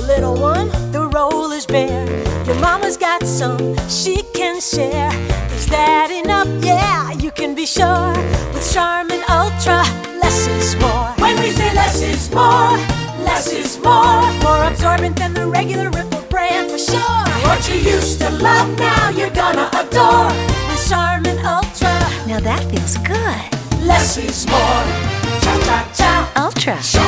little one, the role is bare. Your mama's got some she can share. Is that enough? Yeah, you can be sure. With Charmin Ultra, less is more. When we say less is more, less is more. More absorbent than the regular Ripple brand for sure. What you used to love, now you're gonna adore. With Charmin Ultra, Now that feels good. less is more. Cha cha cha. Ultra.